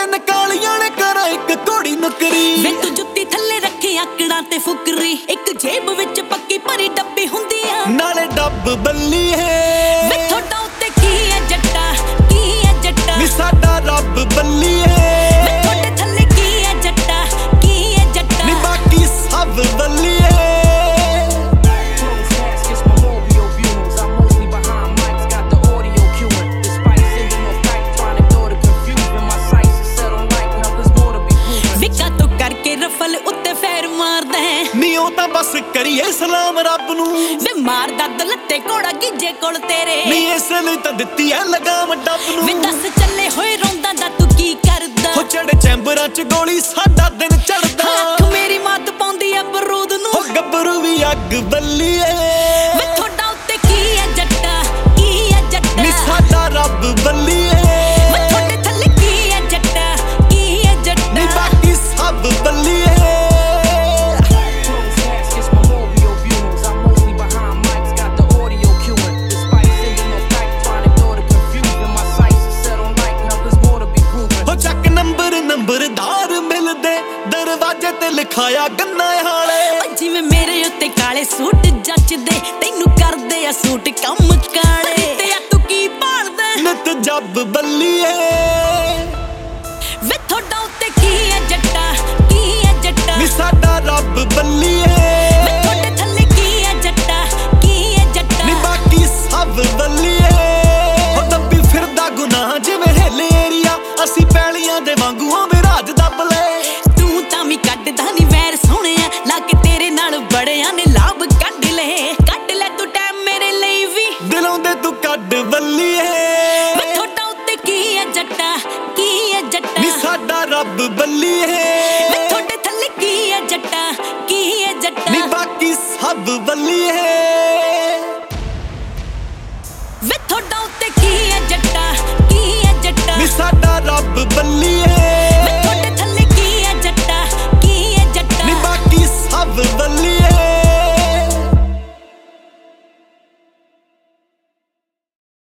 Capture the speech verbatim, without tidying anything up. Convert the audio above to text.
ਤਿੰਨ ਕਾਲੀਆਂ ਨੇ ਕਰਾਂ ਇੱਕ ਘੋੜੀ ਨੁਕਰੀ ਵੇ ਤੂੰ ਜੁੱਤੀ ਥੱਲੇ ਰੱਖੇ ਆਕੜਾਂ ਤੇ ਫੁਕਰੀ ਇੱਕ ਜੇਬ ਵਿੱਚ ਪੱਕੀ ਭਰੀ ਡੱਬੀ ਹੁੰਦੀ ਆ ਨਾਲੇ ਡੱਬ ਬੱਲੀ ਹੈ ਵੇ ਤੁਹਾਡਾ ਉੱਤੇ ਕੀ ਹੈ ਜੱਟਾ ਕੀ ਹੈ ਜੱਟਾ ਨੀ ਸਾਡਾ ਰੱਬ ਬੱਲੀ ਹੈ ਵੇ ਤੁਹਾਡੇ ਥੱਲੇ ਕੀ ਹੈ ਜੱਟਾ ਕੀ ਹੈ ਜੱਟਾ ਨੀ ਬਾਕੀ ਸਭ ਬੱਲੀ ਹੈ ਰਫਲ ਉੱਤੇ ਫੇਰ ਮਾਰਦਾ ਨੀ ਉਹ ਤਾਂ ਬਸ ਕਰੀਏ ਸਲਾਮ ਰੱਬ ਨੂੰ ਵੇ ਮਾਰਦਾ ਦਲੱਤੇ ਘੋੜਾ ਗਿੱਜੇ ਕੋਲ ਤੇਰੇ ਨੀ ਇਸ ਲਈ ਤਾਂ ਦਿੱਤੀ ਐ ਲਗਾਮ ਡੱਬ ਨੂੰ ਵੇ ਦੱਸ ਚੱਲੇ ਹੋਏ ਰੋਂਦਾ ਦਾ ਤੂੰ ਕੀ ਕਰਦਾ ਹੋ ਚੜੇ ਚੈਂਬਰਾਂ ਚ ਗੋਲੀ ਸਾਡਾ ਦਿਨ ਚੜਦਾ ਅੱਖ ਮੇਰੀ ਮਾਤ ਪਾਉਂਦੀ ਆ ਬਰੂਦ ਨੂੰ ਹੋ ਗੱਭਰੂ ਵੀ ਅੱਗ ਬੱਲੀ ਏ ਵੇ ਤੁਹਾਡਾ ਉੱਤੇ ਕੀ ਹੈ ਜੱਟਾ ਕੀ ਹੈ ਜੱਟਾ ਨੀ ਸਾਡਾ ਰੱਬ ਬੱਲੀ ਏ ਵੇ ਤੁਹਾਡੇ ਥੱਲੇ ਕੀ ਹੈ ਜੱਟਾ ਕੀ ਹੈ ਜੱਟਾ ਨੀ ਬਾਕੀ ਸਭ ਬੱਲੀ ਏ ਨੰਬਰਦਾਰ ਮਿਲਦੇ ਦਰਵਾਜ਼ੇ ਤੇ ਲਿਖਾਇਆ ਗੰਨਾ ਹਾਲੇ ਜਿਵੇਂ ਮੇਰੇ ਉੱਤੇ ਕਾਲੇ ਸੂਟ ਜੱਚਦੇ ਤੈਨੂੰ ਕਰਦੇ ਆ ਸੂਟ ਕੰਮ ਕਾਲੇ ਤੇ ਆ ਤੂੰ ਕੀ ਭਾਲਦਾ ਨਿਤ ਜੱਬ ਬੱਲੀ ਏ ਵੇ ਤੁਹਾਡਾ ਉੱਤੇ ਕੀ ਹੈ ਜੱਟਾ ਕੀ ਹੈ ਜੱਟਾ ਨੀ ਸਾਡਾ ਰੱਬ ਬੱਲੀ ਏ ਵੇ ਤੁਹਾਡੇ ਥੱਲੇ ਕੀ ਹੈ ਜੱਟਾ ਕੀ ਹੈ ਜੱਟਾ ਨੀ ਬਾਕੀ ਸਭ ਬੱਲੀ ਏ ਹੋ ਦੱਬੀ ਫਿਰਦਾ ਗੁਨਾਹ ਜਿਵੇਂ ਹਿੱਲੇ ਏਰੀਆ ਅਸੀਂ ਪੈਲੀਆਂ ਦੇ ਵਾਂਗੂ ਆਵੇਂ ਰਾਜ ਦੱਬ ਲੈ ਤੂੰ ਤਾਂ ਵੀ ਕੱਢਦਾ ਨੀ ਵੈਰ ਸੋਹਣਿਆ ਲਾ ਕੇ ਤੇਰੇ ਨਾਲ ਬੜਿਆਂ ਨੇ ਲਾਭ ਕੱਢ ਲਏ ਕੱਢ ਲੈ ਤੂੰ ਟਾਈਮ ਮੇਰੇ ਲਈ ਵੀ ਦਿਲੋਂ ਦੇ ਤੂੰ ਕੱਢ ਬੱਲੀ ਏ ਵੇ ਤੁਹਾਡਾ ਉੱਤੇ ਕੀ ਹੈ ਜੱਟਾ ਕੀ ਹੈ ਜੱਟਾ ਨੀ ਸਾਡਾ ਰੱਬ ਬੱਲੀ ਏ ਵੇ ਤੁਹਾਡੇ ਥੱਲੇ ਕੀ ਹੈ ਜੱਟਾ ਕੀ ਹੈ ਜੱਟਾ ਨੀ ਬਾਕੀ ਸਭ ਬੱਲੀ ਏ ਵੇ ਤੁਹਾਡਾ ਉੱਤੇ ਕੀ ਹੈ ਜੱਟਾ ਕੀ ਹੈ ਜੱਟਾ ਨੀ ਸਾਡਾ ਰੱਬ ਬੱਲੀ ਏ